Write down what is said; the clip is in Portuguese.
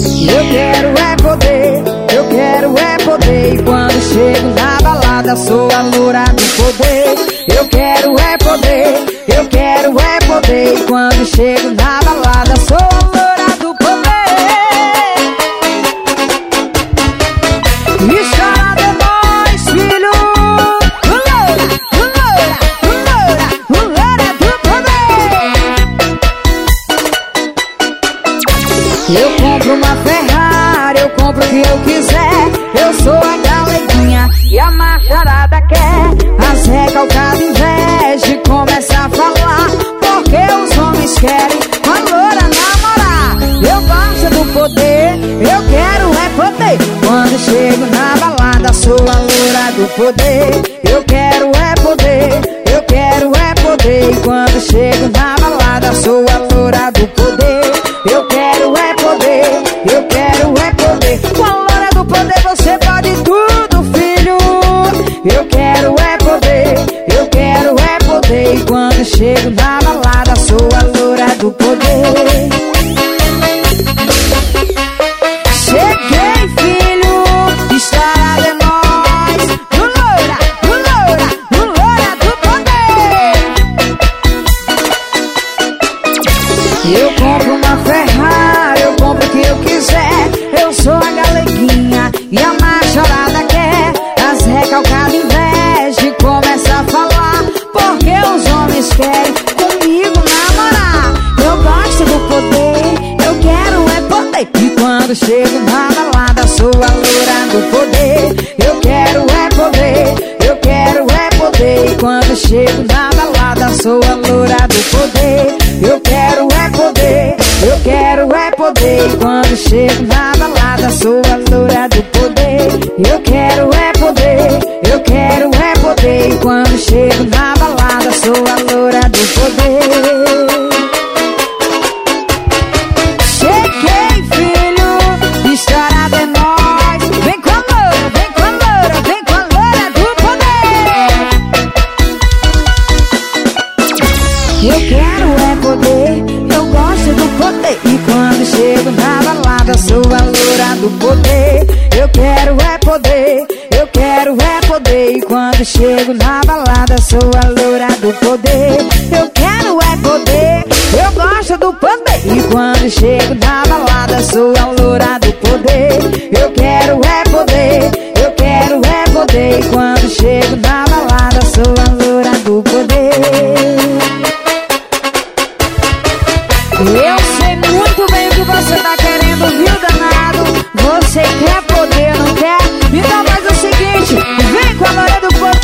Eu quero é poder, eu quero é poder. E quando chego na balada sou a loura do poder. Eu quero é poder, eu quero é poder. E quando chego na balada sou a loura do poder. Estrada de nós, filho. Loura do poder. Eu compro uma Ferrari, eu compro o que eu quiser. Eu sou a galeguinha e a macharada quer. As recalcadas inveja e começa a falar, porque os homens querem com a loura namorar. Eu gosto do poder, eu quero é poder. Quando chego na balada sou a loura do poder. Eu quero é poder, eu quero é poder. E quando chego na balada sou a loura do poder. Eu quero é poder, eu quero é poder. Com a loura do poder você pode tudo, filho. Eu quero é poder, eu quero é poder. E quando chego na balada sou a loura do poder. Cheguei, filho, história de nós. Loura, loura, loura do poder. Eu compro uma Ferrari, eu compro o que eu quiser. Eu sou a galeguinha e a macharada quer. As recalcadas inveja e começa a falar, porque os homens querem comigo namorar. Eu gosto do poder, eu quero é poder. E quando chego na balada sou a loura do poder. Eu quero é poder, eu quero é poder. E quando chego na balada sou a loura do poder. Eu quero é poder, eu quero é poder. E quando chego na balada sou a loura do poder. Eu quero é poder, eu quero é poder. E quando chego na balada sou a loura do poder. Cheguei, filho, história de nós. Vem com a loura, vem com a loura, vem com a loura do poder. Eu quero é poder, eu gosto do poder. E quando chego na balada sou a loura do poder. Eu quero é poder, eu quero é poder. E quando chego na balada sou a loura do poder. Eu quero é poder, eu gosto do poder. E quando chego na balada sou a loura do poder. Eu quero é poder, eu quero é poder. E quando chego na balada sou a loura do poder. Eu sei muito bem o que você tá querendo, viu, danado? Você quer poder, não quer? Então faz o seguinte, vem com a loura do poder.